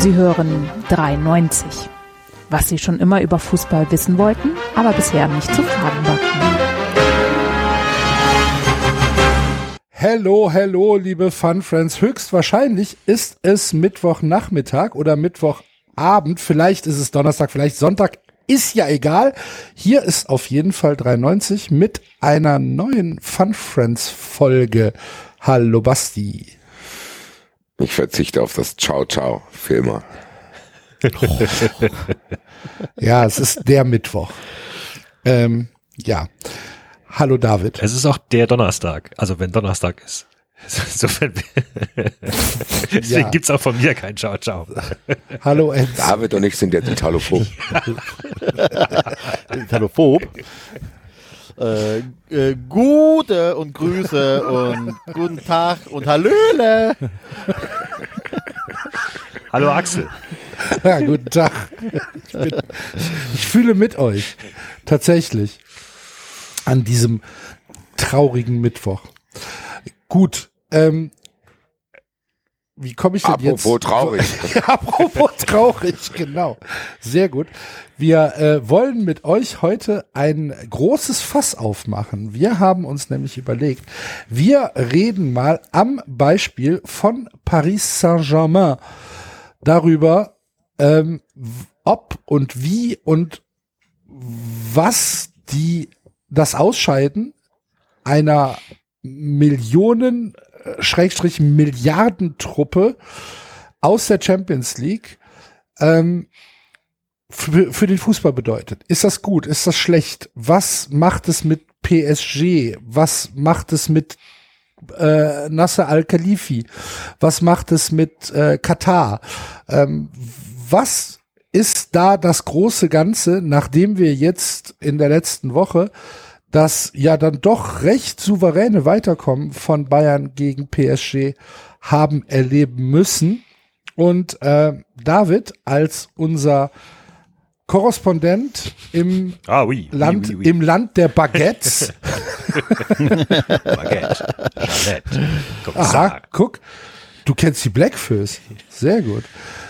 Sie hören 93. Was Sie schon immer über Fußball wissen wollten, aber bisher nicht zu fragen wagten. Hello, liebe Fun Friends. Höchstwahrscheinlich ist es Mittwochnachmittag oder Mittwochabend. Vielleicht ist es Donnerstag, vielleicht Sonntag. Ist ja egal. Hier ist auf jeden Fall 93 mit einer neuen Fun Friends Folge. Hallo Basti. Ich verzichte auf das Ciao für immer. Ja, es ist der Mittwoch. Ja. Hallo David. Es ist auch der Donnerstag, also wenn Donnerstag ist. Insofern deswegen gibt's auch von mir kein Ciao. Hallo Enz. David und ich sind jetzt Italophob. Italophob? Gute und Grüße und guten Tag und Hallöle. Hallo Axel. Ja, guten Tag. Ich fühle mit euch. Tatsächlich. An diesem traurigen Mittwoch. Gut. Wie komme ich denn jetzt? Apropos traurig. Ja, apropos traurig, genau. Sehr gut. Wir wollen mit euch heute ein großes Fass aufmachen. Wir haben uns nämlich überlegt, wir reden mal am Beispiel von Paris Saint-Germain darüber, ob und wie und was das Ausscheiden einer Milliardentruppe aus der Champions League für den Fußball bedeutet. Ist das gut? Ist das schlecht? Was macht es mit PSG? Was macht es mit Nasser Al-Khelaifi? Was macht es mit Katar? Was ist da das große Ganze, nachdem wir jetzt in der letzten Woche das ja dann doch recht souveräne Weiterkommen von Bayern gegen PSG haben erleben müssen? Und David als unser Korrespondent im Land der Baguettes. Baguette. Aha, guck, du kennst die Blackfoes. Sehr gut.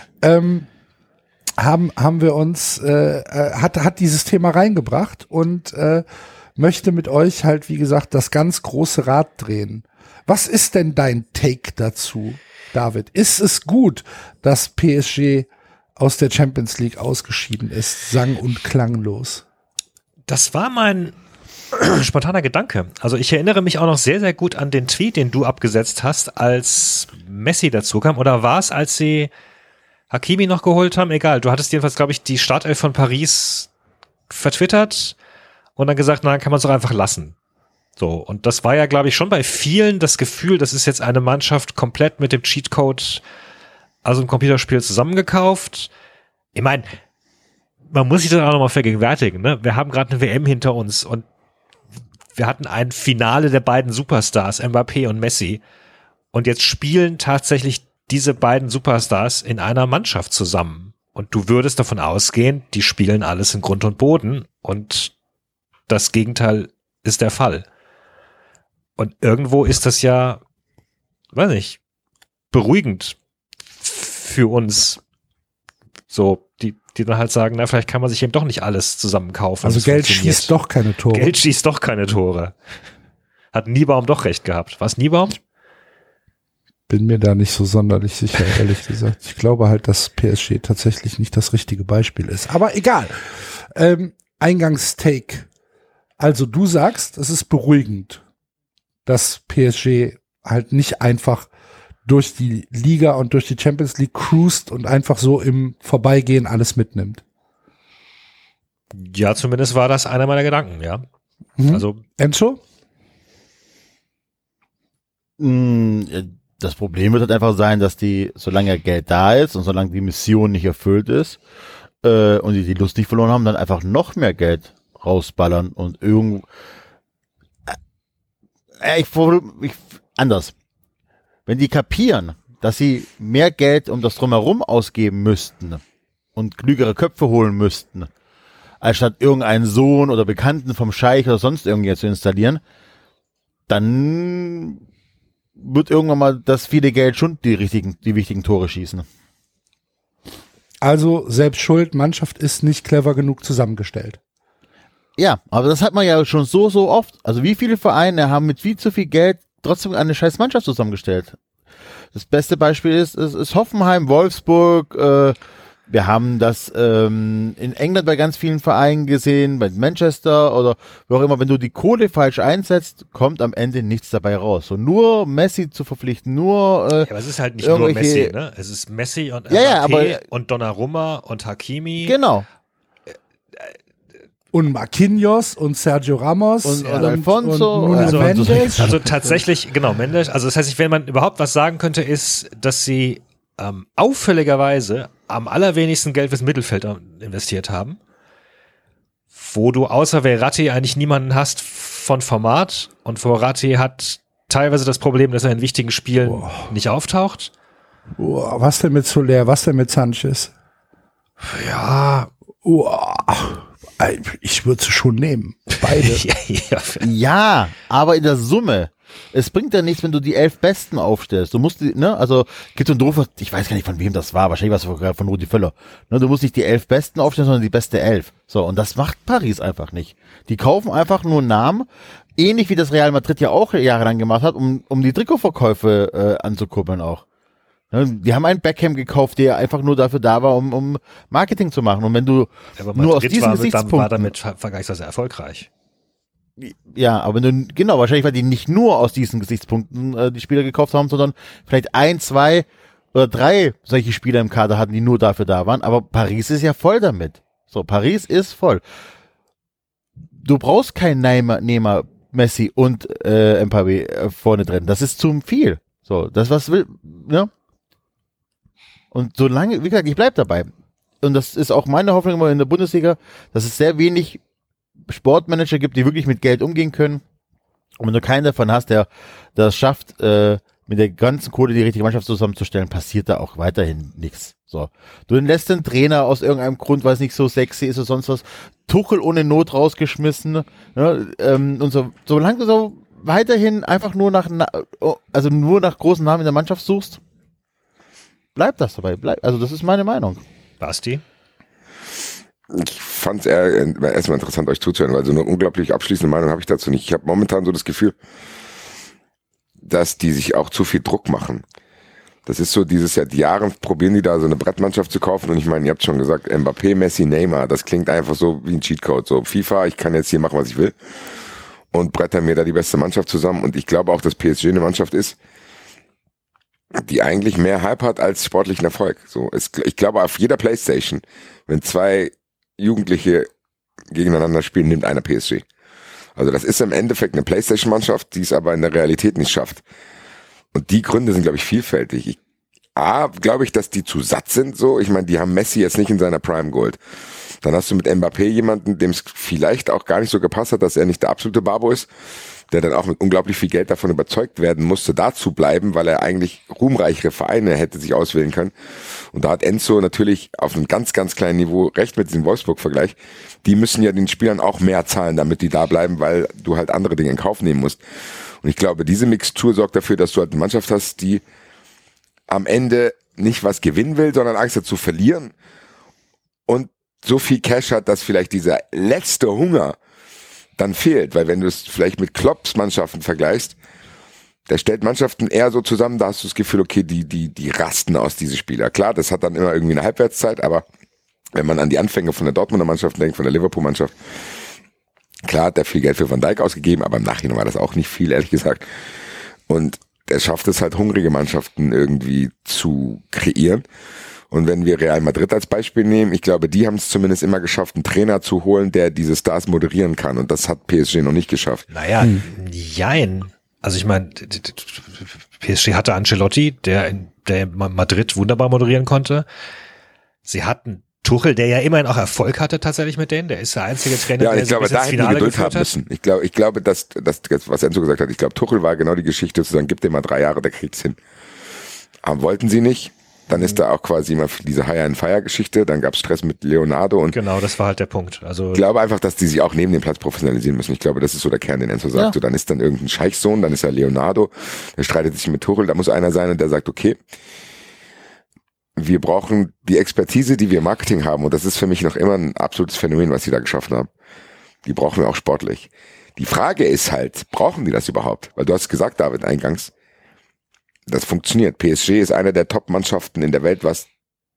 Haben wir uns, hat dieses Thema reingebracht und möchte mit euch halt, wie gesagt, das ganz große Rad drehen. Was ist denn dein Take dazu, David? Ist es gut, dass PSG aus der Champions League ausgeschieden ist, sang- und klanglos? Das war mein spontaner Gedanke. Also ich erinnere mich auch noch sehr, sehr gut an den Tweet, den du abgesetzt hast, als Messi dazu kam. Oder war es, als sie Hakimi noch geholt haben? Egal, du hattest jedenfalls, glaube ich, die Startelf von Paris vertwittert und dann gesagt, na, dann kann man es doch einfach lassen. So, und das war ja, glaube ich, schon bei vielen das Gefühl, das ist jetzt eine Mannschaft komplett mit dem Cheatcode, also ein Computerspiel zusammengekauft. Ich meine, man muss sich das auch nochmal vergegenwärtigen, ne? Wir haben gerade eine WM hinter uns und wir hatten ein Finale der beiden Superstars, Mbappé und Messi. Und jetzt spielen tatsächlich diese beiden Superstars in einer Mannschaft zusammen. Und du würdest davon ausgehen, die spielen alles in Grund und Boden. Und das Gegenteil ist der Fall. Und irgendwo ist das ja, weiß nicht, beruhigend für uns, so, die dann halt sagen, na, vielleicht kann man sich eben doch nicht alles zusammen kaufen. Also Geld schießt doch keine Tore. Geld schießt doch keine Tore. Hat Niebaum doch recht gehabt. Was, Niebaum? Bin mir da nicht so sonderlich sicher, ehrlich gesagt. Ich glaube halt, dass PSG tatsächlich nicht das richtige Beispiel ist. Aber egal. Eingangstake. Also du sagst, es ist beruhigend, dass PSG halt nicht einfach durch die Liga und durch die Champions League cruist und einfach so im Vorbeigehen alles mitnimmt. Ja, zumindest war das einer meiner Gedanken, ja. Also Enzo? Das Problem wird halt einfach sein, dass solange Geld da ist und solange die Mission nicht erfüllt ist und die Lust nicht verloren haben, dann einfach noch mehr Geld rausballern und anders. Wenn die kapieren, dass sie mehr Geld um das Drumherum ausgeben müssten und klügere Köpfe holen müssten, anstatt irgendeinen Sohn oder Bekannten vom Scheich oder sonst irgendjemand zu installieren, dann wird irgendwann mal das viele Geld schon die wichtigen Tore schießen. Also selbst schuld, Mannschaft ist nicht clever genug zusammengestellt. Ja, aber das hat man ja schon so oft. Also wie viele Vereine haben mit viel zu viel Geld trotzdem eine scheiß Mannschaft zusammengestellt? Das beste Beispiel ist Hoffenheim, Wolfsburg, wir haben das in England bei ganz vielen Vereinen gesehen, bei Manchester oder wo auch immer, wenn du die Kohle falsch einsetzt, kommt am Ende nichts dabei raus. So nur Messi zu verpflichten, nur ja, aber es ist halt nicht nur Messi, ne? Es ist Messi und Mbappé und Donnarumma und Hakimi. Genau. Und Marquinhos und Sergio Ramos und Alfonso und Nuno Mendes. Also tatsächlich, genau, Mendes. Also das heißt, wenn man überhaupt was sagen könnte, ist, dass sie auffälligerweise am allerwenigsten Geld fürs Mittelfeld investiert haben, wo du außer Verratti eigentlich niemanden hast von Format, und Verratti hat teilweise das Problem, dass er in wichtigen Spielen nicht auftaucht. Was denn mit Soler, was denn mit Sanchez? Ja. Ich würde sie schon nehmen. Beide. Ja, aber in der Summe. Es bringt ja nichts, wenn du die 11 Besten aufstellst. Du musst also, gibt so ein doofer, ich weiß gar nicht, von wem das war, wahrscheinlich war es von Rudi Völler. Ne, du musst nicht die 11 Besten aufstellen, sondern die beste 11. So, und das macht Paris einfach nicht. Die kaufen einfach nur Namen, ähnlich wie das Real Madrid ja auch jahrelang gemacht hat, um die Trikotverkäufe anzukurbeln auch. Ne, die haben einen Beckham gekauft, der einfach nur dafür da war, um Marketing zu machen. Und wenn du nur aus diesen Gesichtspunkten... war damit vergleichsweise erfolgreich. Ja, aber wahrscheinlich, weil die nicht nur aus diesen Gesichtspunkten die Spieler gekauft haben, sondern vielleicht 1, 2 oder 3 solche Spieler im Kader hatten, die nur dafür da waren. Aber Paris ist ja voll damit. So, Paris ist voll. Du brauchst keinen Neymar, Messi und Mbappé vorne drin. Das ist zu viel. So, das was will, ne? Und solange, wie gesagt, ich bleib dabei. Und das ist auch meine Hoffnung immer in der Bundesliga, dass es sehr wenig Sportmanager gibt, die wirklich mit Geld umgehen können. Und wenn du keinen davon hast, der das schafft, mit der ganzen Kohle die richtige Mannschaft zusammenzustellen, passiert da auch weiterhin nichts. So. Du lässt den Trainer aus irgendeinem Grund, weil es nicht so sexy ist oder sonst was, Tuchel ohne Not rausgeschmissen, ne, und so, solange du so weiterhin einfach nur nach großen Namen in der Mannschaft suchst, bleibt das dabei. Also das ist meine Meinung. Basti? Ich fand es erstmal interessant, euch zuzuhören, weil so eine unglaublich abschließende Meinung habe ich dazu nicht. Ich habe momentan so das Gefühl, dass die sich auch zu viel Druck machen. Das ist so seit Jahren probieren die da so eine Brettmannschaft zu kaufen, und ich meine, ihr habt schon gesagt, Mbappé, Messi, Neymar, das klingt einfach so wie ein Cheatcode. So FIFA, ich kann jetzt hier machen, was ich will, und bretter mir da die beste Mannschaft zusammen. Und ich glaube auch, dass PSG eine Mannschaft ist, die eigentlich mehr Hype hat als sportlichen Erfolg. So, ich glaube, auf jeder Playstation, wenn 2 Jugendliche gegeneinander spielen, nimmt einer PSG. Also das ist im Endeffekt eine Playstation-Mannschaft, die es aber in der Realität nicht schafft. Und die Gründe sind, glaube ich, vielfältig. Glaube ich, dass die zu satt sind. So, ich meine, die haben Messi jetzt nicht in seiner Prime Gold. Dann hast du mit Mbappé jemanden, dem es vielleicht auch gar nicht so gepasst hat, dass er nicht der absolute Babo ist, der dann auch mit unglaublich viel Geld davon überzeugt werden musste, da zu bleiben, weil er eigentlich ruhmreichere Vereine hätte sich auswählen können. Und da hat Enzo natürlich auf einem ganz, ganz kleinen Niveau recht mit diesem Wolfsburg-Vergleich. Die müssen ja den Spielern auch mehr zahlen, damit die da bleiben, weil du halt andere Dinge in Kauf nehmen musst. Und ich glaube, diese Mixtur sorgt dafür, dass du halt eine Mannschaft hast, die am Ende nicht was gewinnen will, sondern Angst hat zu verlieren und so viel Cash hat, dass vielleicht dieser letzte Hunger dann fehlt, weil wenn du es vielleicht mit Klopps Mannschaften vergleichst, der stellt Mannschaften eher so zusammen, da hast du das Gefühl, okay, die rasten aus, diese Spieler. Klar, das hat dann immer irgendwie eine Halbwertszeit, aber wenn man an die Anfänge von der Dortmunder Mannschaft denkt, von der Liverpool-Mannschaft, klar hat der viel Geld für Van Dijk ausgegeben, aber im Nachhinein war das auch nicht viel, ehrlich gesagt. Und der schafft es halt, hungrige Mannschaften irgendwie zu kreieren. Und wenn wir Real Madrid als Beispiel nehmen, ich glaube, die haben es zumindest immer geschafft, einen Trainer zu holen, der diese Stars moderieren kann. Und das hat PSG noch nicht geschafft. Naja, jein. Also ich meine, PSG hatte Ancelotti, der in Madrid wunderbar moderieren konnte. Sie hatten Tuchel, der ja immerhin auch Erfolg hatte tatsächlich mit denen. Der ist der einzige Trainer, der ich glaube, da hätten die Geduld haben müssen. Ich glaube, dass was Enzo gesagt hat, ich glaube, Tuchel war genau die Geschichte zu sagen, gib dem mal 3 Jahre, der kriegt's hin. Aber wollten sie nicht. Dann ist da auch quasi immer diese Hire-and-Fire-Geschichte. Dann gab es Stress mit Leonardo. Und genau, das war halt der Punkt. Also ich glaube einfach, dass die sich auch neben dem Platz professionalisieren müssen. Ich glaube, das ist so der Kern, den Enzo sagt. Ja. So, dann ist dann irgendein Scheichsohn, dann ist ja Leonardo, der streitet sich mit Tuchel. Da muss einer sein und der sagt, okay, wir brauchen die Expertise, die wir im Marketing haben, und das ist für mich noch immer ein absolutes Phänomen, was sie da geschaffen haben. Die brauchen wir auch sportlich. Die Frage ist halt, brauchen die das überhaupt? Weil du hast gesagt, David, eingangs, das funktioniert. PSG ist eine der Top-Mannschaften in der Welt, was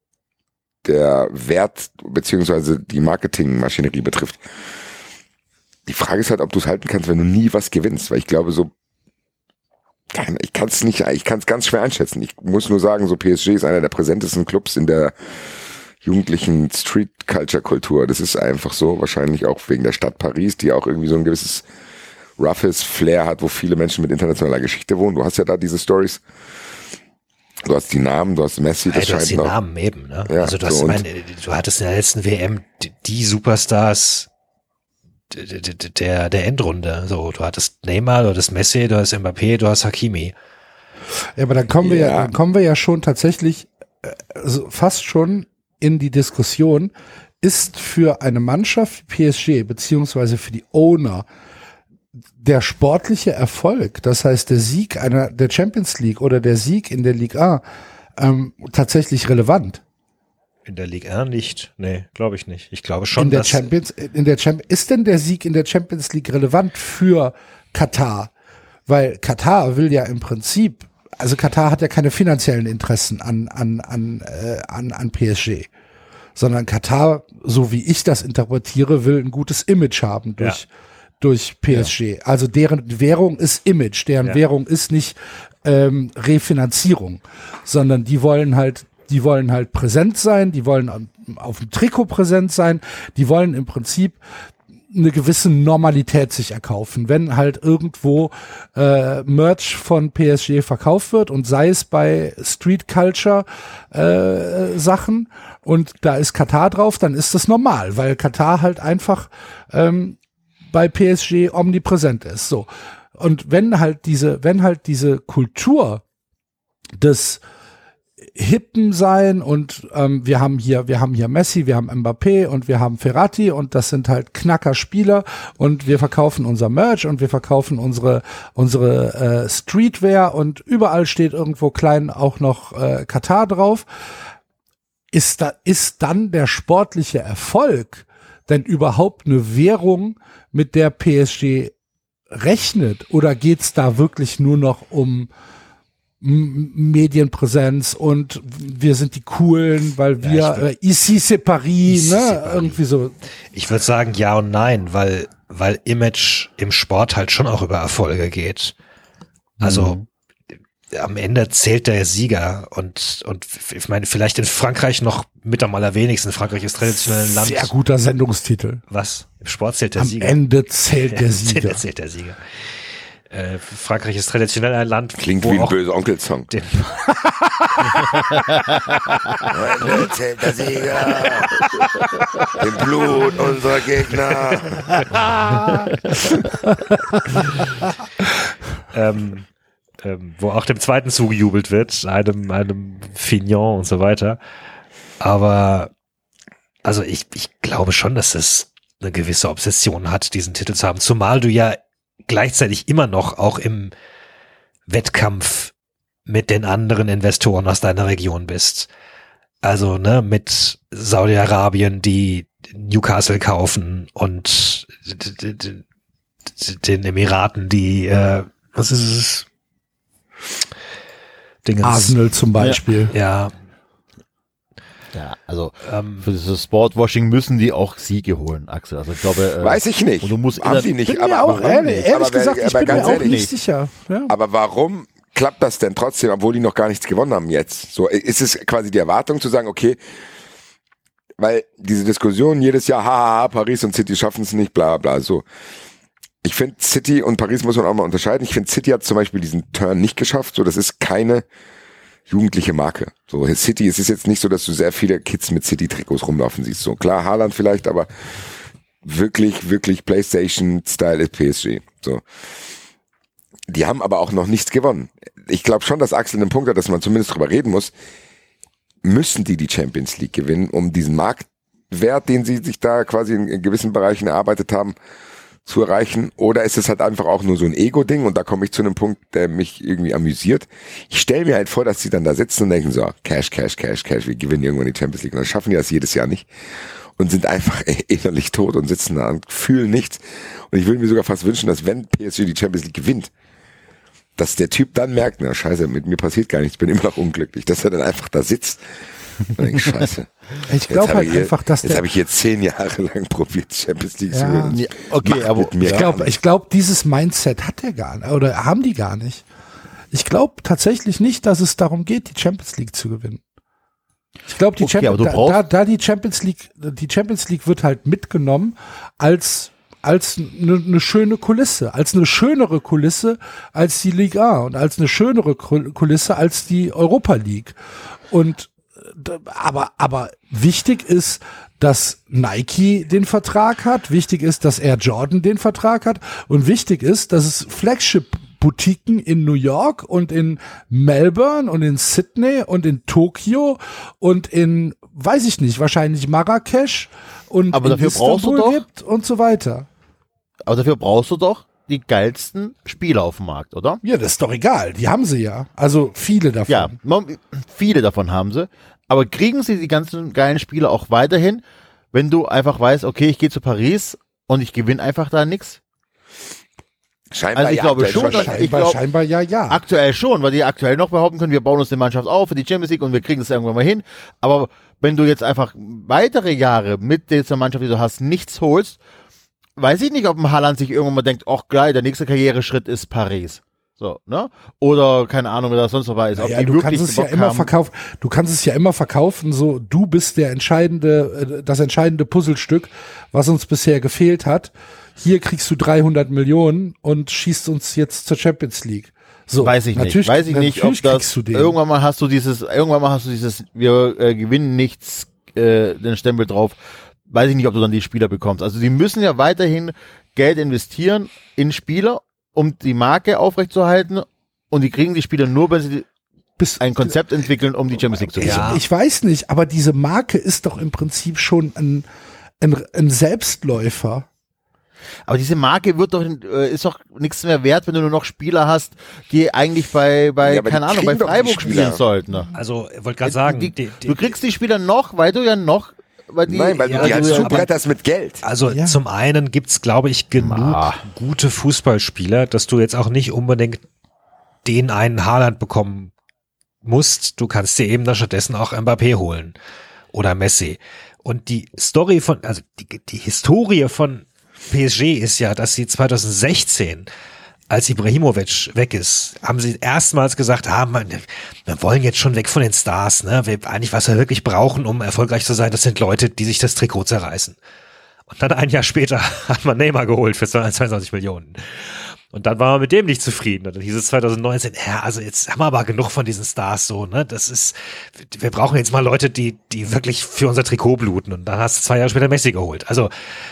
der Wert beziehungsweise die Marketingmaschinerie betrifft. Die Frage ist halt, ob du es halten kannst, wenn du nie was gewinnst, weil ich glaube ich kann es ganz schwer einschätzen. Ich muss nur sagen, so PSG ist einer der präsentesten Clubs in der jugendlichen Street-Culture-Kultur. Das ist einfach so, wahrscheinlich auch wegen der Stadt Paris, die auch irgendwie so ein gewisses roughes Flair hat, wo viele Menschen mit internationaler Geschichte wohnen. Du hast ja da diese Stories. Du hast die Namen, du hast Messi, das du hast die noch. Namen eben, ne? Ja, also du hattest in der letzten WM die Superstars der Endrunde. So, du hattest Neymar, du hattest Messi, du hast Mbappé, du hast Hakimi. Ja, aber dann kommen wir ja schon tatsächlich fast schon in die Diskussion, ist für eine Mannschaft wie PSG beziehungsweise für die Owner der sportliche Erfolg, das heißt der Sieg der Champions League oder der Sieg in der Ligue 1 tatsächlich relevant? In der Ligue 1 nicht. Nee, glaube ich nicht. Ich glaube schon, ist denn der Sieg in der Champions League relevant für Katar? Weil Katar will ja im Prinzip, also Katar hat ja keine finanziellen Interessen an PSG, sondern Katar, so wie ich das interpretiere, will ein gutes Image haben durch PSG. Ja. Also deren Währung ist Image, deren Währung ist nicht Refinanzierung, sondern die wollen halt präsent sein, die wollen auf dem Trikot präsent sein, die wollen im Prinzip eine gewisse Normalität sich erkaufen. Wenn halt irgendwo Merch von PSG verkauft wird und sei es bei Street Culture Sachen und da ist Katar drauf, dann ist das normal, weil Katar halt einfach bei PSG omnipräsent ist. So. Und wenn halt diese Kultur des Hippen sein und wir haben hier Messi, wir haben Mbappé und wir haben Verratti und das sind halt Knacker-Spieler und wir verkaufen unser Merch und wir verkaufen unsere Streetwear und überall steht irgendwo klein auch noch Katar drauf. Ist dann der sportliche Erfolg denn überhaupt eine Währung, mit der PSG rechnet, oder geht's da wirklich nur noch um Medienpräsenz und wir sind die Coolen, weil wir ici c'est Paris, ne? Irgendwie so. Ich würde sagen ja und nein, weil Image im Sport halt schon auch über Erfolge geht. Also am Ende zählt der Sieger und ich meine, vielleicht in Frankreich noch mit am allerwenigsten. Frankreich ist traditionell ein Land. Sehr guter Sendungstitel. Was? Im Sport zählt der Sieger. Am Ende zählt der Sieger. Zählt der Sieger. Frankreich ist traditionell ein Land, klingt wie ein böser Onkel-Song. Heute zählt der Sieger im Blut unserer Gegner. Wo auch dem Zweiten zugejubelt wird, einem Fignon und so weiter. Aber also ich glaube schon, dass es eine gewisse Obsession hat, diesen Titel zu haben, zumal du ja gleichzeitig immer noch auch im Wettkampf mit den anderen Investoren aus deiner Region bist. Also, ne, mit Saudi-Arabien, die Newcastle kaufen und den Emiraten, die, was ist es? Arsenal zum Beispiel. Ja. Ja, also für das Sportwashing müssen die auch Siege holen, Axel. Also ich glaube, weiß ich nicht. Und du musst haben die nicht. Ich bin mir auch ehrlich gesagt, ich bin mir auch nicht sicher. Ja. Aber warum klappt das denn trotzdem, obwohl die noch gar nichts gewonnen haben jetzt? So ist es quasi die Erwartung zu sagen, okay, weil diese Diskussion jedes Jahr, haha, Paris und City schaffen es nicht, bla bla, so. Ich finde, City und Paris muss man auch mal unterscheiden. Ich finde, City hat zum Beispiel diesen Turn nicht geschafft. So, das ist keine jugendliche Marke. So, City, es ist jetzt nicht so, dass du sehr viele Kids mit City-Trikots rumlaufen siehst. So, klar, Haaland vielleicht, aber wirklich, wirklich PlayStation-Style ist PSG. So. Die haben aber auch noch nichts gewonnen. Ich glaube schon, dass Axel einen Punkt hat, dass man zumindest drüber reden muss. Müssen die Champions League gewinnen, um diesen Marktwert, den sie sich da quasi in gewissen Bereichen erarbeitet haben, zu erreichen, oder ist es halt einfach auch nur so ein Ego-Ding, und da komme ich zu einem Punkt, der mich irgendwie amüsiert. Ich stelle mir halt vor, dass die dann da sitzen und denken so, Cash, wir gewinnen irgendwann die Champions League, und dann schaffen die das jedes Jahr nicht und sind einfach innerlich tot und sitzen da und fühlen nichts. Und ich würde mir sogar fast wünschen, dass wenn PSG die Champions League gewinnt, dass der Typ dann merkt, na scheiße, mit mir passiert gar nichts, ich bin immer noch unglücklich, dass er dann einfach da sitzt und denkt, scheiße. Ich glaube halt einfach, dass jetzt habe ich hier 10 Jahre lang probiert, Champions League zu gewinnen. Ja, okay, aber ich glaube, dieses Mindset hat er gar nicht, oder haben die gar nicht. Ich glaube tatsächlich nicht, dass es darum geht, die Champions League zu gewinnen. Ich glaube, die Champions League wird halt mitgenommen als eine schöne Kulisse, als eine schönere Kulisse als die Liga und als eine schönere Kulisse als die Europa League. Und aber wichtig ist, dass Nike den Vertrag hat, wichtig ist, dass Air Jordan den Vertrag hat, und wichtig ist, dass es Flagship-Boutiquen in New York und in Melbourne und in Sydney und in Tokio und in, weiß ich nicht, wahrscheinlich Marrakesch und aber in Istanbul gibt und so weiter. Aber dafür brauchst du doch die geilsten Spieler auf dem Markt, oder? Ja, das ist doch egal. Die haben sie ja. Also viele davon. Ja, viele davon haben sie. Aber kriegen sie die ganzen geilen Spieler auch weiterhin, wenn du einfach weißt, okay, ich gehe zu Paris und ich gewinne einfach da nichts? Scheinbar also ich glaube schon, scheinbar ja. Aktuell schon, weil die aktuell noch behaupten können, wir bauen uns die Mannschaft auf für die Champions League und wir kriegen es irgendwann mal hin. Aber wenn du jetzt einfach weitere Jahre mit dieser Mannschaft, die du hast, nichts holst, weiß ich nicht, ob ein Haaland sich irgendwann mal denkt, ach geil, der nächste Karriereschritt ist Paris. So, ne? Oder keine Ahnung, wer das sonst noch weiß. Ja, du kannst es ja immer verkaufen. Du kannst es ja immer verkaufen, so, du bist das entscheidende Puzzlestück, was uns bisher gefehlt hat. Hier kriegst du 300 Millionen und schießt uns jetzt zur Champions League. So, weiß ich nicht, ob das, irgendwann mal hast du dieses, wir gewinnen nichts, den Stempel drauf. Weiß ich nicht, ob du dann die Spieler bekommst. Also die müssen ja weiterhin Geld investieren in Spieler, um die Marke aufrechtzuerhalten, und die kriegen die Spieler nur, wenn sie ein Konzept entwickeln, um die Champions League zu gewinnen. Ich weiß nicht, aber diese Marke ist doch im Prinzip schon ein Selbstläufer. Aber diese Marke ist doch nichts mehr wert, wenn du nur noch Spieler hast, die eigentlich bei Freiburg spielen sollten. Ne? Also, ich wollte gerade sagen, du kriegst die Spieler noch, weil du ja noch, weil die halt zubretterst mit Geld. Also zum einen gibt's, glaube ich, genug gute Fußballspieler, dass du jetzt auch nicht unbedingt den einen Haaland bekommen musst. Du kannst dir eben da stattdessen auch Mbappé holen oder Messi. Und die Story die Historie von PSG ist ja, dass sie 2016, als Ibrahimovic weg ist, haben sie erstmals gesagt, wir wollen jetzt schon weg von den Stars, ne? Was wir wirklich brauchen, um erfolgreich zu sein, das sind Leute, die sich das Trikot zerreißen. Und dann ein Jahr später hat man Neymar geholt für 22 Millionen. Und dann war man mit dem nicht zufrieden. Und dann hieß es 2019, also jetzt haben wir aber genug von diesen Stars so, ne? Wir brauchen jetzt mal Leute, die wirklich für unser Trikot bluten. Und dann hast du 2 Jahre später Messi geholt. Also,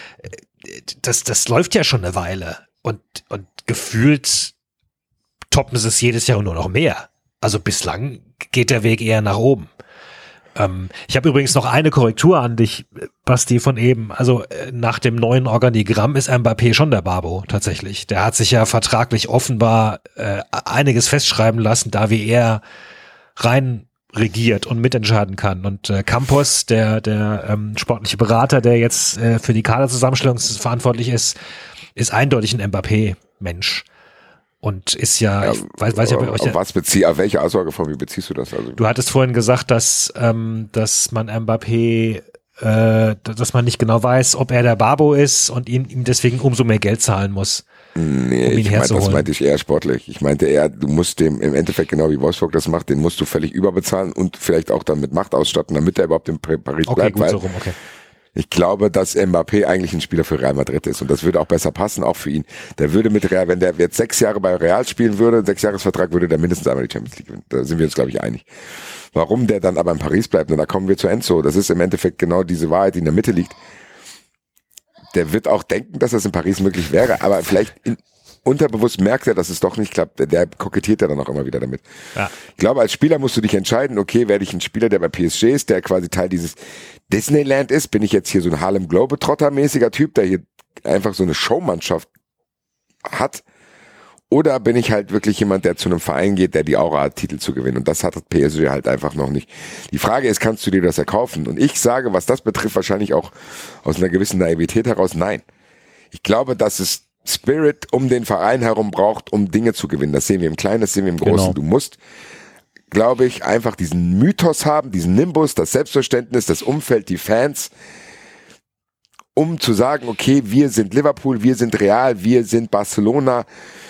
das läuft ja schon eine Weile. Und gefühlt toppen sie es jedes Jahr nur noch mehr. Also bislang geht der Weg eher nach oben. Ich habe übrigens noch eine Korrektur an dich, Basti, von eben. Also nach dem neuen Organigramm ist Mbappé schon der Babo tatsächlich. Der hat sich ja vertraglich offenbar einiges festschreiben lassen, da wie er rein regiert und mitentscheiden kann. Und Campos, der sportliche Berater, der jetzt für die Kaderzusammenstellung verantwortlich ist eindeutig ein Mbappé-Mensch. Und ist ja, ich weiß ja, auf welche Aussage von wie beziehst du das? Also, du hattest vorhin gesagt, dass man Mbappé, dass man nicht genau weiß, ob er der Babo ist und ihm deswegen umso mehr Geld zahlen muss. Nee, das meinte ich eher sportlich. Ich meinte eher, du musst dem im Endeffekt, genau wie Wolfsburg das macht, den musst du völlig überbezahlen und vielleicht auch dann mit Macht ausstatten, damit er überhaupt in Paris bleibt. Gut, so rum, okay. Ich glaube, dass Mbappé eigentlich ein Spieler für Real Madrid ist und das würde auch besser passen, auch für ihn. Der würde mit Real, wenn der jetzt 6 Jahre bei Real spielen würde, 6-Jahres-Vertrag, würde der mindestens einmal die Champions League gewinnen. Da sind wir uns, glaube ich, einig. Warum der dann aber in Paris bleibt, und da kommen wir zu Enzo, das ist im Endeffekt genau diese Wahrheit, die in der Mitte liegt. Der wird auch denken, dass das in Paris möglich wäre, aber vielleicht unterbewusst merkt er, dass es doch nicht klappt. Der kokettiert ja dann auch immer wieder damit. Ja. Ich glaube, als Spieler musst du dich entscheiden, okay, werde ich ein Spieler, der bei PSG ist, der quasi Teil dieses Disneyland ist, bin ich jetzt hier so ein Harlem Globetrotter-mäßiger Typ, der hier einfach so eine Showmannschaft hat? Oder bin ich halt wirklich jemand, der zu einem Verein geht, der die Aura hat, Titel zu gewinnen? Und das hat PSG halt einfach noch nicht. Die Frage ist, kannst du dir das erkaufen? Und ich sage, was das betrifft, wahrscheinlich auch aus einer gewissen Naivität heraus, nein. Ich glaube, dass es Spirit um den Verein herum braucht, um Dinge zu gewinnen. Das sehen wir im Kleinen, das sehen wir im Großen. Genau. Du musst, glaube ich, einfach diesen Mythos haben, diesen Nimbus, das Selbstverständnis, das Umfeld, die Fans, um zu sagen, okay, wir sind Liverpool, wir sind Real, wir sind Barcelona.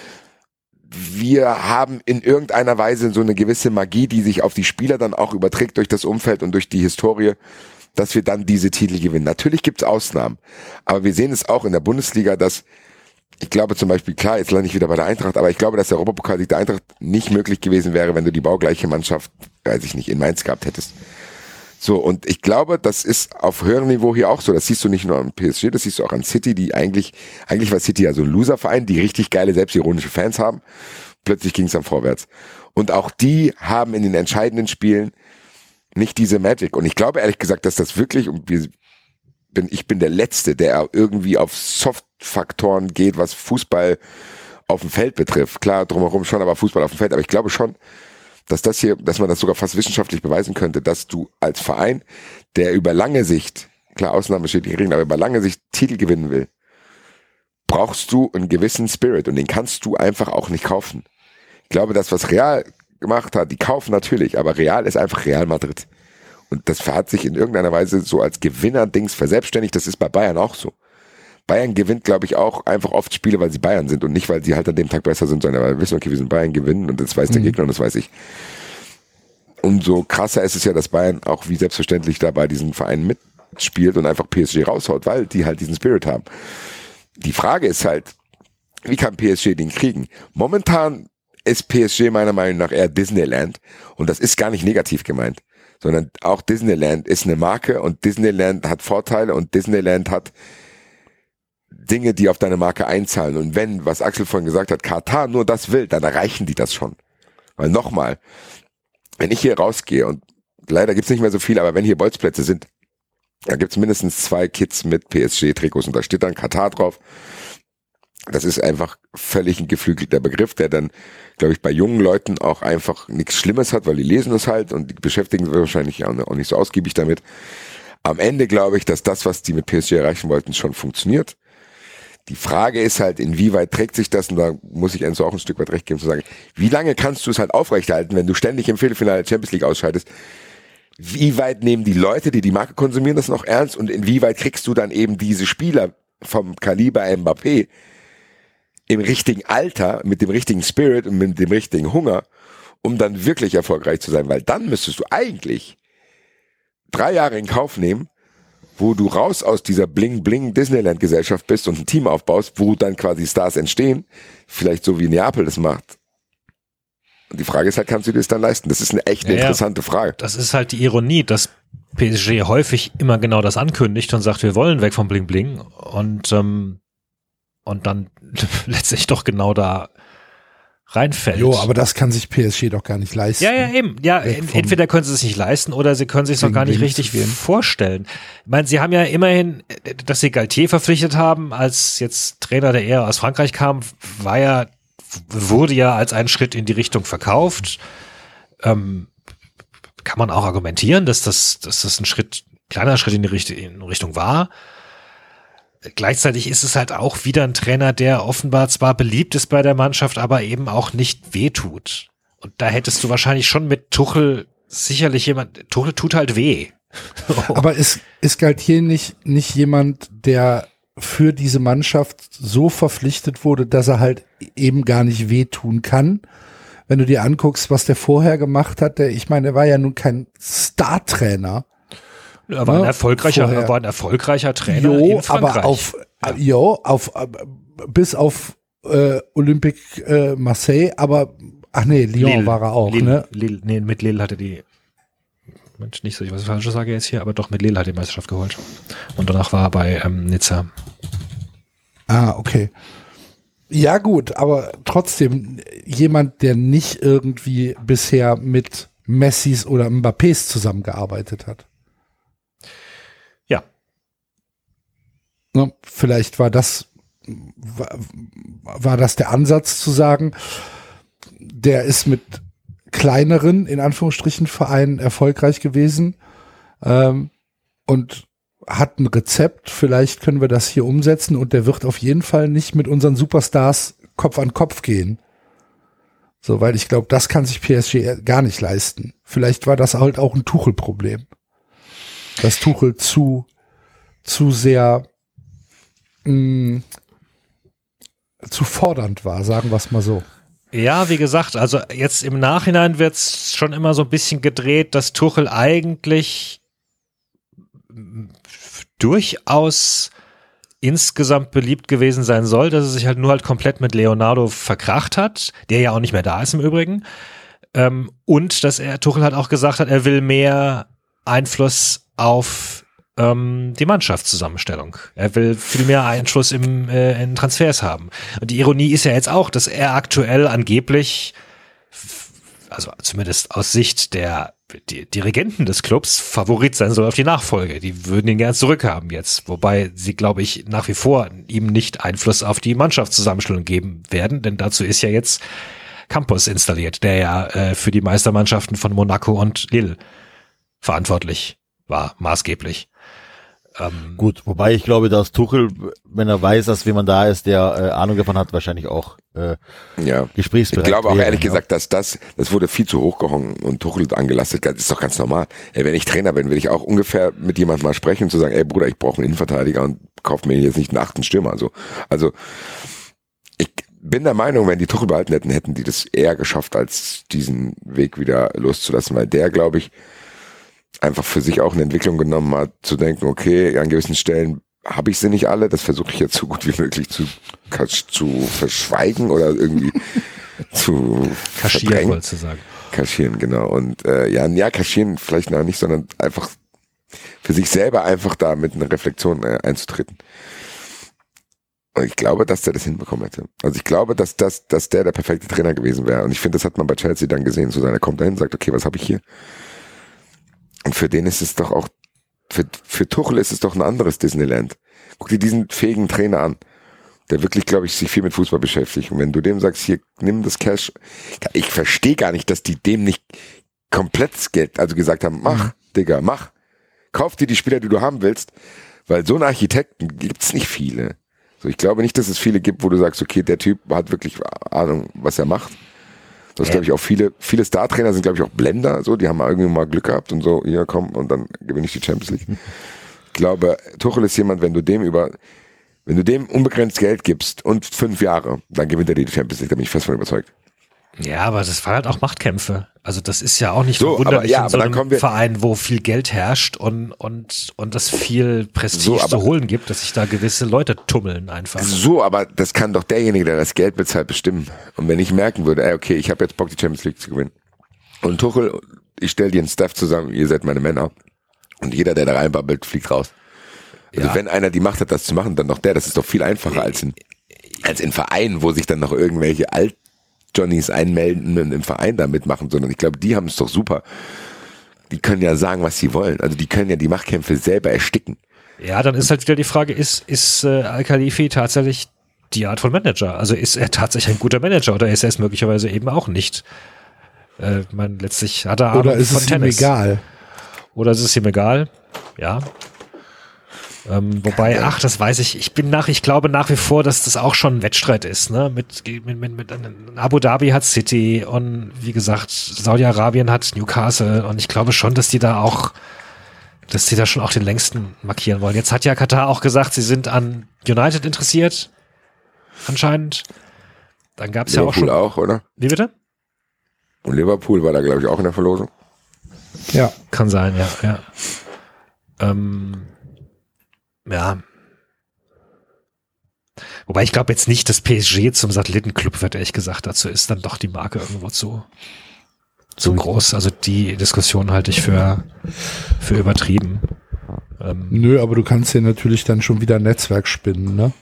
Wir haben in irgendeiner Weise so eine gewisse Magie, die sich auf die Spieler dann auch überträgt durch das Umfeld und durch die Historie, dass wir dann diese Titel gewinnen. Natürlich gibt's Ausnahmen, aber wir sehen es auch in der Bundesliga, dass ich glaube zum Beispiel, klar, jetzt lande ich wieder bei der Eintracht, aber ich glaube, dass der Europapokalsieg der Eintracht nicht möglich gewesen wäre, wenn du die baugleiche Mannschaft, weiß ich nicht, in Mainz gehabt hättest. So, und ich glaube, das ist auf höherem Niveau hier auch so. Das siehst du nicht nur an PSG, das siehst du auch an City, die eigentlich war City ja so ein Loserverein, die richtig geile, selbstironische Fans haben. Plötzlich ging es dann vorwärts. Und auch die haben in den entscheidenden Spielen nicht diese Magic. Und ich glaube ehrlich gesagt, dass das wirklich, ich bin der Letzte, der irgendwie auf Soft-Faktoren geht, was Fußball auf dem Feld betrifft. Klar, drumherum schon, aber Fußball auf dem Feld. Aber ich glaube schon, dass man das sogar fast wissenschaftlich beweisen könnte, dass du als Verein, der über lange Sicht, klar, Ausnahme steht nicht gering, aber über lange Sicht Titel gewinnen will, brauchst du einen gewissen Spirit und den kannst du einfach auch nicht kaufen. Ich glaube, das, was Real gemacht hat, die kaufen natürlich, aber Real ist einfach Real Madrid. Und das hat sich in irgendeiner Weise so als Gewinner-Dings verselbstständigt, das ist bei Bayern auch so. Bayern gewinnt, glaube ich, auch einfach oft Spiele, weil sie Bayern sind und nicht, weil sie halt an dem Tag besser sind, sondern weil wir wissen, okay, wir sind Bayern, gewinnen und das weiß der Gegner und das weiß ich. Umso krasser ist es ja, dass Bayern auch wie selbstverständlich da bei diesen Vereinen mitspielt und einfach PSG raushaut, weil die halt diesen Spirit haben. Die Frage ist halt, wie kann PSG den kriegen? Momentan ist PSG meiner Meinung nach eher Disneyland und das ist gar nicht negativ gemeint, sondern auch Disneyland ist eine Marke und Disneyland hat Vorteile und Disneyland hat Dinge, die auf deine Marke einzahlen. Und wenn, was Axel vorhin gesagt hat, Katar nur das will, dann erreichen die das schon. Weil nochmal, wenn ich hier rausgehe und leider gibt's nicht mehr so viel, aber wenn hier Bolzplätze sind, da gibt's mindestens 2 Kids mit PSG-Trikots und da steht dann Katar drauf. Das ist einfach völlig ein geflügelter Begriff, der dann, glaube ich, bei jungen Leuten auch einfach nichts Schlimmes hat, weil die lesen es halt und die beschäftigen sich wahrscheinlich auch nicht so ausgiebig damit. Am Ende glaube ich, dass das, was die mit PSG erreichen wollten, schon funktioniert. Die Frage ist halt, inwieweit trägt sich das, und da muss ich Enzo auch ein Stück weit recht geben, zu sagen, wie lange kannst du es halt aufrechterhalten, wenn du ständig im Viertelfinale der Champions League ausscheidest? Wie weit nehmen die Leute, die die Marke konsumieren, das noch ernst? Und inwieweit kriegst du dann eben diese Spieler vom Kaliber Mbappé im richtigen Alter, mit dem richtigen Spirit und mit dem richtigen Hunger, um dann wirklich erfolgreich zu sein? Weil dann müsstest du eigentlich 3 Jahre in Kauf nehmen, wo du raus aus dieser Bling-Bling-Disneyland-Gesellschaft bist und ein Team aufbaust, wo dann quasi Stars entstehen, vielleicht so wie Neapel das macht. Und die Frage ist halt, kannst du dir das dann leisten? Das ist eine echt interessante Frage. Das ist halt die Ironie, dass PSG häufig immer genau das ankündigt und sagt, wir wollen weg vom Bling-Bling und dann letztlich doch genau da reinfällt. Jo, aber das kann sich PSG doch gar nicht leisten. Ja, eben. Ja, entweder können sie es nicht leisten oder sie können sich es noch gar nicht richtig vorstellen. Ich meine, sie haben ja immerhin, dass sie Galtier verpflichtet haben, als jetzt Trainer, der eher aus Frankreich kam, wurde ja als ein Schritt in die Richtung verkauft. Kann man auch argumentieren, dass das ein kleiner Schritt in die Richtung war. Gleichzeitig ist es halt auch wieder ein Trainer, der offenbar zwar beliebt ist bei der Mannschaft, aber eben auch nicht wehtut. Und da hättest du wahrscheinlich schon mit Tuchel sicherlich Tuchel tut halt weh. Aber ist Galtier nicht jemand, der für diese Mannschaft so verpflichtet wurde, dass er halt eben gar nicht wehtun kann? Wenn du dir anguckst, was der vorher gemacht hat, er war ja nun kein Star-Trainer. Er war ein erfolgreicher Trainer in Frankreich. Bis auf Olympique Marseille, aber Lyon Lille, war er auch, Lille, ne? Mit Lille hatte die, Mensch, nicht so, ich was Falsches sage jetzt hier, aber doch mit Lille hat die Meisterschaft geholt. Und danach war er bei Nizza. Ah, okay. Ja gut, aber trotzdem jemand, der nicht irgendwie bisher mit Messis oder Mbappés zusammengearbeitet hat. Ne, vielleicht war das der Ansatz zu sagen, der ist mit kleineren, in Anführungsstrichen, Vereinen erfolgreich gewesen und hat ein Rezept, vielleicht können wir das hier umsetzen und der wird auf jeden Fall nicht mit unseren Superstars Kopf an Kopf gehen. So, weil ich glaube, das kann sich PSG gar nicht leisten. Vielleicht war das halt auch ein Tuchel-Problem. Dass Tuchel zu sehr zu fordernd war, sagen wir es mal so. Ja, wie gesagt, also jetzt im Nachhinein wird es schon immer so ein bisschen gedreht, dass Tuchel eigentlich durchaus insgesamt beliebt gewesen sein soll, dass er sich halt nur komplett mit Leonardo verkracht hat, der ja auch nicht mehr da ist im Übrigen. Und dass Tuchel halt auch gesagt hat, er will mehr Einfluss auf die Mannschaftszusammenstellung. Er will viel mehr Einfluss in Transfers haben. Und die Ironie ist ja jetzt auch, dass er aktuell angeblich, also zumindest aus Sicht der Dirigenten des Clubs, Favorit sein soll auf die Nachfolge. Die würden ihn gerne zurückhaben jetzt. Wobei sie, glaube ich, nach wie vor ihm nicht Einfluss auf die Mannschaftszusammenstellung geben werden, denn dazu ist ja jetzt Campos installiert, der ja für die Meistermannschaften von Monaco und Lille verantwortlich war, maßgeblich. Gut, wobei ich glaube, dass Tuchel, wenn er weiß, dass jemand da ist, der Ahnung davon hat, wahrscheinlich auch gesprächsbereit. Ich glaube auch ehrlich gesagt, dass das wurde viel zu hochgehangen und Tuchel angelastet. Das ist doch ganz normal. Wenn ich Trainer bin, will ich auch ungefähr mit jemandem mal sprechen und zu sagen, ey Bruder, ich brauche einen Innenverteidiger und kauf mir jetzt nicht einen 8. Stürmer. Also ich bin der Meinung, wenn die Tuchel behalten hätten die das eher geschafft, als diesen Weg wieder loszulassen, weil der, glaube ich, einfach für sich auch eine Entwicklung genommen hat, zu denken, okay, an gewissen Stellen habe ich sie nicht alle, das versuche ich jetzt so gut wie möglich zu verschweigen oder irgendwie zu kaschieren, wolltest du sagen. Kaschieren, genau. Und kaschieren vielleicht noch nicht, sondern einfach für sich selber einfach da mit einer Reflexion einzutreten. Und ich glaube, dass der das hinbekommen hätte. Also ich glaube, dass der perfekte Trainer gewesen wäre. Und ich finde, das hat man bei Chelsea dann gesehen, so er kommt dahin und sagt, okay, was habe ich hier? Und für den ist es doch auch, für Tuchel ist es doch ein anderes Disneyland. Guck dir diesen fähigen Trainer an, der wirklich, glaube ich, sich viel mit Fußball beschäftigt. Und wenn du dem sagst, hier, nimm das Cash, ich verstehe gar nicht, dass die dem nicht komplett das Geld, also gesagt haben, mach, Digga, mach. Kauf dir die Spieler, die du haben willst, weil so einen Architekten gibt's nicht viele. So, ich glaube nicht, dass es viele gibt, wo du sagst, okay, der Typ hat wirklich Ahnung, was er macht. Das glaube ich auch viele Star-Trainer sind, glaube ich, auch Blender, so, die haben irgendwie mal Glück gehabt und so, hier komm, und dann gewinne ich die Champions League. Ich glaube, Tuchel ist jemand, wenn du dem unbegrenzt Geld gibst und 5 Jahre, dann gewinnt er die Champions League, da bin ich fest von überzeugt. Ja, aber das waren halt auch Machtkämpfe. Also das ist ja auch nicht so, verwunderlich in so einem Verein, wo viel Geld herrscht und es viel Prestige zu holen gibt, dass sich da gewisse Leute tummeln einfach. So, aber das kann doch derjenige, der das Geld bezahlt, bestimmen. Und wenn ich merken würde, okay, ich habe jetzt Bock, die Champions League zu gewinnen. Und Tuchel, ich stelle dir einen Staff zusammen, ihr seid meine Männer. Und jeder, der da reinbabbelt, fliegt raus. Also wenn einer die Macht hat, das zu machen, dann doch der. Das ist doch viel einfacher als in Vereinen, wo sich dann noch irgendwelche Johnnies einmelden und im Verein da mitmachen, sondern ich glaube, die haben es doch super. Die können ja sagen, was sie wollen. Also die können ja die Machtkämpfe selber ersticken. Ja, dann ist halt wieder die Frage, ist Al-Khalifi tatsächlich die Art von Manager? Also ist er tatsächlich ein guter Manager oder ist er es möglicherweise eben auch nicht? Letztlich hat er Ahnung oder ist von es Tennis. ihm egal? Oder ist es ihm egal? Ja. Wobei, das weiß ich. Ich glaube nach wie vor, dass das auch schon ein Wettstreit ist, ne? Mit Abu Dhabi hat City und wie gesagt, Saudi-Arabien hat Newcastle und ich glaube schon, dass die da schon auch den längsten markieren wollen. Jetzt hat ja Katar auch gesagt, sie sind an United interessiert. Anscheinend. Dann gab es ja auch schon. Liverpool auch, oder? Wie bitte? Und Liverpool war da, glaube ich, auch in der Verlosung. Ja. Kann sein, ja. Ja. Wobei ich glaube jetzt nicht, dass PSG zum Satellitenclub wird, ehrlich gesagt. Dazu ist dann doch die Marke irgendwo zu groß. Also die Diskussion halte ich für übertrieben. Nö, aber du kannst ja natürlich dann schon wieder ein Netzwerk spinnen, ne?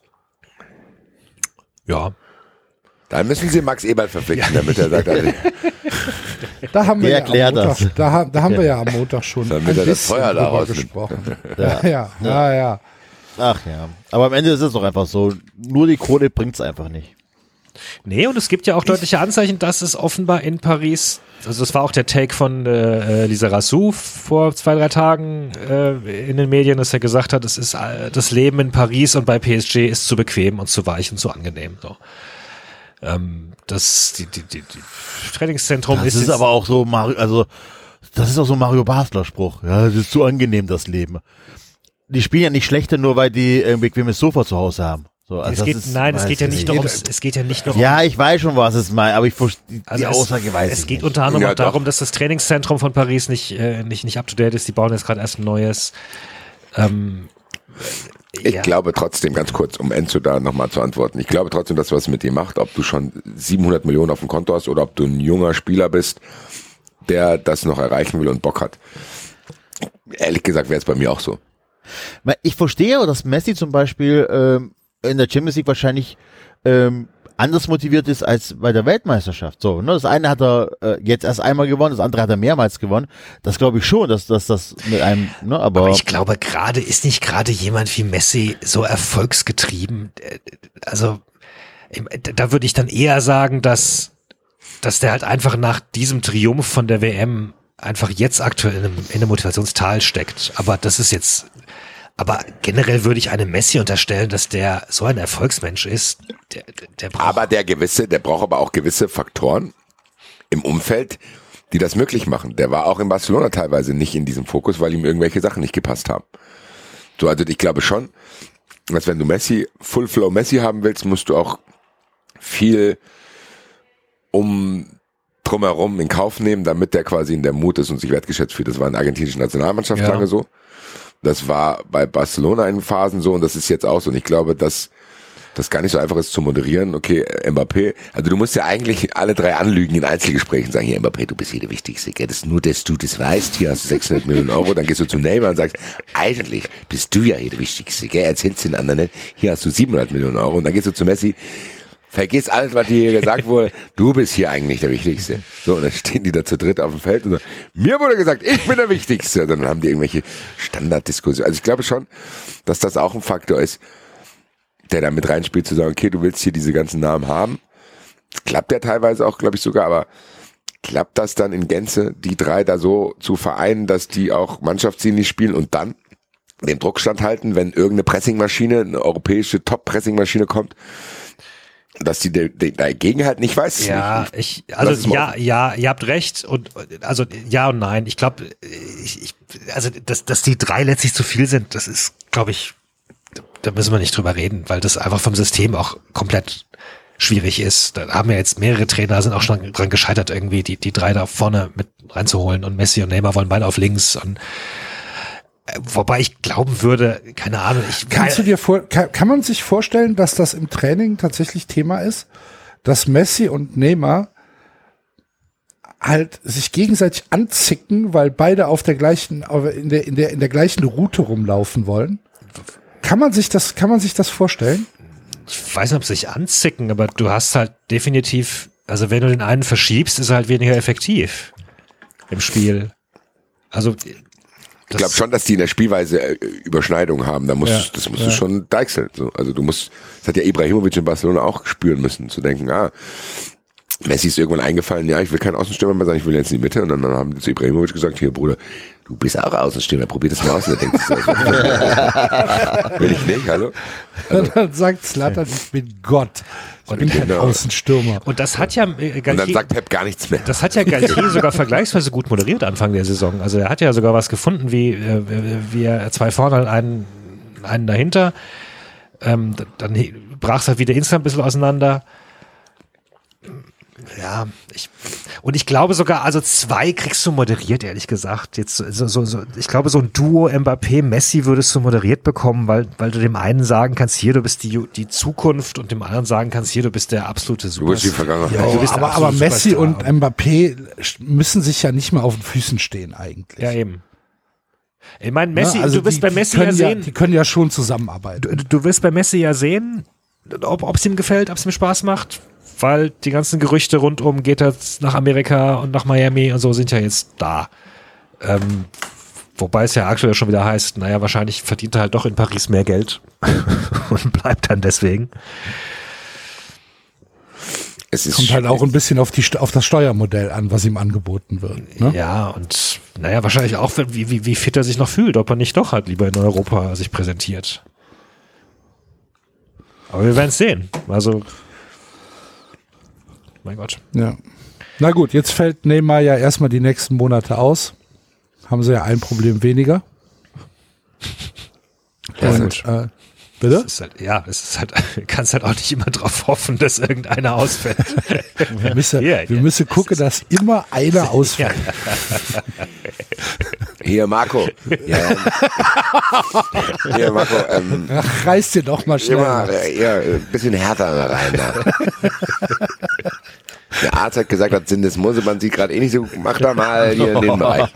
Ja. Dann müssen sie Max Eberl verpflichten, damit er sagt, also, Da haben wir Wer am Montag, das? da haben wir ja am Montag schon Damit ein er das bisschen Feuer da drüber rausnimmt. gesprochen. Ja. Ach ja. Aber am Ende ist es doch einfach so. Nur die Kohle bringt's einfach nicht. Nee, und es gibt ja auch deutliche Anzeichen, dass es offenbar in Paris, also das war auch der Take von Lisa Rassou vor 2-3 Tagen in den Medien, dass er gesagt hat, es ist das Leben in Paris und bei PSG ist zu bequem und zu weich und zu angenehm. So. Das Trainingszentrum Das ist aber auch so, das ist auch so ein Mario Basler Spruch. Ja, das ist zu angenehm, das Leben. Die spielen ja nicht schlechter, nur weil die ein bequemes Sofa zu Hause haben. So, also es geht ja nicht nur Ja, ich weiß schon, was es meint, aber ich verstehe die Aussage weiß ich nicht. Es geht unter anderem auch darum, dass das Trainingszentrum von Paris nicht up to date ist. Die bauen jetzt gerade erst ein neues. Ich glaube trotzdem, ganz kurz, um Enzo da nochmal zu antworten, ich glaube trotzdem, dass was mit dir macht, ob du schon 700 Millionen auf dem Konto hast oder ob du ein junger Spieler bist, der das noch erreichen will und Bock hat. Ehrlich gesagt wäre es bei mir auch so. Ich verstehe, dass Messi zum Beispiel in der Champions League wahrscheinlich anders motiviert ist als bei der Weltmeisterschaft. So, ne? Das eine hat er jetzt erst einmal gewonnen, das andere hat er mehrmals gewonnen. Das glaube ich schon, dass das mit einem, ne? Aber ich glaube, ist nicht gerade jemand wie Messi so erfolgsgetrieben. Also da würde ich dann eher sagen, dass der halt einfach nach diesem Triumph von der WM einfach jetzt aktuell in einem Motivationstal steckt. Aber generell würde ich einem Messi unterstellen, dass der so ein Erfolgsmensch ist. Der braucht der braucht aber auch gewisse Faktoren im Umfeld, die das möglich machen. Der war auch in Barcelona teilweise nicht in diesem Fokus, weil ihm irgendwelche Sachen nicht gepasst haben. So, also ich glaube schon, dass wenn du Full Flow Messi haben willst, musst du auch viel drumherum in Kauf nehmen, damit der quasi in der Mut ist und sich wertgeschätzt fühlt. Das war in der argentinischen Nationalmannschaft lange so. Das war bei Barcelona in Phasen so und das ist jetzt auch so. Und ich glaube, dass das gar nicht so einfach ist zu moderieren. Okay, Mbappé, also du musst ja eigentlich alle 3 anlügen in Einzelgesprächen, sagen, hier Mbappé, du bist hier der Wichtigste, gell? Das ist nur, dass du das weißt, hier hast du 600 Millionen Euro, dann gehst du zu Neymar und sagst, eigentlich bist du ja hier der Wichtigste, gell? Erzählst den anderen nicht, hier hast du 700 Millionen Euro und dann gehst du zu Messi, vergiss alles, was dir hier gesagt wurde, du bist hier eigentlich der Wichtigste. So, und dann stehen die da zu dritt auf dem Feld und sagen, mir wurde gesagt, ich bin der Wichtigste. Und dann haben die irgendwelche Standarddiskussionen. Also ich glaube schon, dass das auch ein Faktor ist, der da mit reinspielt, zu sagen, okay, du willst hier diese ganzen Namen haben. Klappt ja teilweise auch, glaube ich, sogar, aber klappt das dann in Gänze, die 3 da so zu vereinen, dass die auch mannschaftsdienlich spielen und dann den Druck standhalten, wenn irgendeine Pressingmaschine, eine europäische Top-Pressingmaschine kommt, dass die dagegen halt nicht weiß. Ja, ihr habt recht und also ja und nein. Ich glaube, dass die 3 letztlich zu viel sind, das ist, glaube ich, da müssen wir nicht drüber reden, weil das einfach vom System auch komplett schwierig ist. Da haben ja jetzt mehrere Trainer, sind auch schon dran gescheitert, irgendwie die 3 da vorne mit reinzuholen und Messi und Neymar wollen beide auf links und wobei ich glauben würde, keine Ahnung. Kann man sich vorstellen, dass das im Training tatsächlich Thema ist, dass Messi und Neymar halt sich gegenseitig anzicken, weil beide auf der gleichen, in der gleichen Route rumlaufen wollen? Kann man sich das vorstellen? Ich weiß nicht, ob sie sich anzicken, aber du hast halt definitiv, also wenn du den einen verschiebst, ist er halt weniger effektiv im Spiel. Also ich glaube schon, dass die in der Spielweise Überschneidungen haben. Das musst du schon deichseln. So. Also das hat ja Ibrahimovic in Barcelona auch spüren müssen, zu denken, Messi ist irgendwann eingefallen, ja, ich will kein Außenstürmer mehr sein, ich will jetzt in die Mitte. Und dann haben die zu Ibrahimovic gesagt, hier Bruder, du bist auch Außenstürmer, probier das mal aus. Und dann denkst du, will ich nicht, hallo? Also. Dann sagt Zlatan, ich bin Gott. Ich bin kein Außenstürmer. Und das hat ja Galtier, und dann sagt Pep gar nichts mehr. Das hat ja Galtier sogar vergleichsweise gut moderiert Anfang der Saison. Also er hat ja sogar was gefunden, wie er 2 vorne und einen dahinter. Dann brach es halt wieder insgesamt ein bisschen auseinander. Ja, ich glaube sogar, also 2 kriegst du moderiert, ehrlich gesagt. Jetzt ich glaube, so ein Duo Mbappé-Messi würdest du moderiert bekommen, weil du dem einen sagen kannst, hier, du bist die Zukunft und dem anderen sagen kannst, hier, du bist der absolute Superstar. Du bist die Vergangenheit. Ja, aber Messi und Mbappé müssen sich ja nicht mehr auf den Füßen stehen eigentlich. Ja, eben. Ich meine, Messi, du wirst bei Messi ja sehen. Die können ja schon zusammenarbeiten. Du wirst bei Messi ja sehen, ob es ihm gefällt, ob es ihm Spaß macht. Weil die ganzen Gerüchte rundum, geht er nach Amerika und nach Miami und so, sind ja jetzt da. Wobei es ja aktuell schon wieder heißt, naja, wahrscheinlich verdient er halt doch in Paris mehr Geld und bleibt dann deswegen. Kommt halt auch ein bisschen auf das Steuermodell an, was ihm angeboten wird. Ne? Ja, und naja, wahrscheinlich auch, wie fit er sich noch fühlt, ob er nicht doch halt lieber in Europa sich präsentiert. Aber wir werden es sehen. Also, mein Gott. Ja. Na gut, jetzt fällt Neymar ja erstmal die nächsten Monate aus. Haben sie ja ein Problem weniger. Ja, Und, bitte? Es ist halt, du kannst halt auch nicht immer drauf hoffen, dass irgendeiner ausfällt. Wir müssen gucken, dass immer einer ausfällt. Hier, Marco. Ja. Hier, Marco. Ach, reiß dir doch mal schnell. Ein bisschen härter rein da. Der Arzt hat gesagt, das Syndesmose, man sieht gerade eh nicht so, mach da mal hier in den Bereich.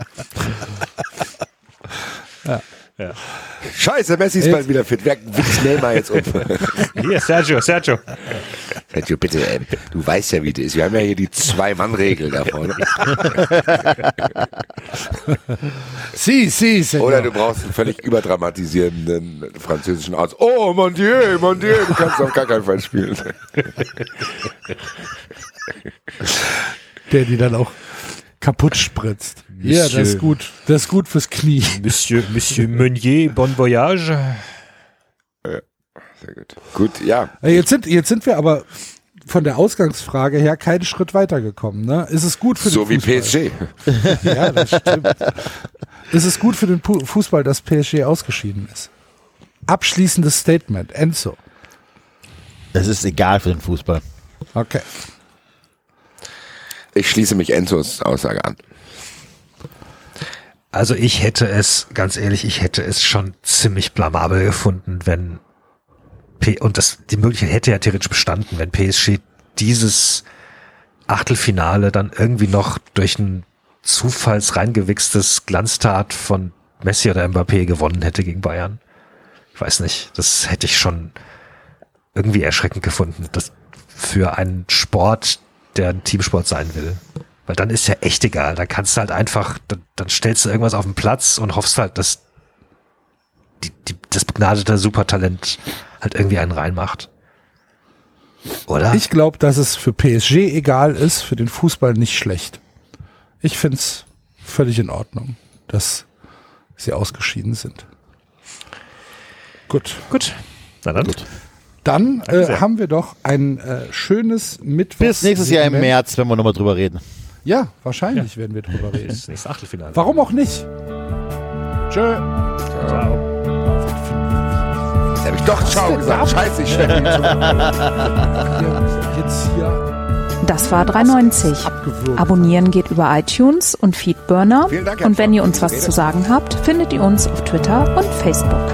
Ja. Scheiße, Messi ist bald wieder fit. Wer wichst Neymar jetzt um? Hier, Sergio. Sergio, bitte, du weißt ja, wie das ist. Wir haben ja hier die 2-Mann-Regel da vorne. Senor. Oder du brauchst einen völlig überdramatisierenden französischen Arzt. Oh, mon Dieu, du kannst auf gar keinen Fall spielen. Der die dann auch kaputt spritzt. Ja, das ist gut. Das ist gut fürs Knie. Monsieur Meunier, bon voyage. Ja, sehr gut. Gut, ja. Jetzt sind wir aber von der Ausgangsfrage her keinen Schritt weitergekommen. Ne? Ist es gut für den Fußball? So wie PSG. Ja, das stimmt. Ist es gut für den Fußball, dass PSG ausgeschieden ist? Abschließendes Statement. Enzo. Es ist egal für den Fußball. Okay. Ich schließe mich Enzos Aussage an. Also ganz ehrlich, ich hätte es schon ziemlich blamabel gefunden, wenn die Möglichkeit hätte ja theoretisch bestanden, wenn PSG dieses Achtelfinale dann irgendwie noch durch ein zufallsreingewichstes Glanztat von Messi oder Mbappé gewonnen hätte gegen Bayern. Ich weiß nicht, das hätte ich schon irgendwie erschreckend gefunden, das für einen Sport, der ein Teamsport sein will. Weil dann ist ja echt egal. Dann kannst du halt einfach, dann stellst du irgendwas auf den Platz und hoffst halt, dass das begnadete Supertalent halt irgendwie einen reinmacht. Oder? Ich glaube, dass es für PSG egal ist, für den Fußball nicht schlecht. Ich finde es völlig in Ordnung, dass sie ausgeschieden sind. Gut. Na dann. Gut. Dann haben wir doch ein schönes Mittwoch. Bis nächstes Jahr im März, wenn wir nochmal drüber reden. Ja, wahrscheinlich werden wir drüber reden. Das nächste Achtelfinale. Warum auch nicht? Tschö. Ciao. Jetzt habe ich doch Ciao gesagt. Scheiße, ich stelle Jetzt hier Das war 390. abgewürgt. Abonnieren geht über iTunes und Feedburner. Vielen Dank, Herr Und wenn ihr Pfau, uns für die was Rede. zu sagen habt, findet ihr uns auf Twitter und Facebook.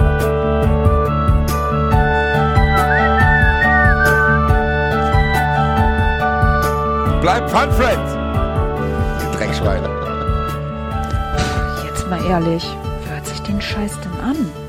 Bleib Fun Friends. Die Dreckschweine. Jetzt mal ehrlich, wer hört sich den Scheiß denn an?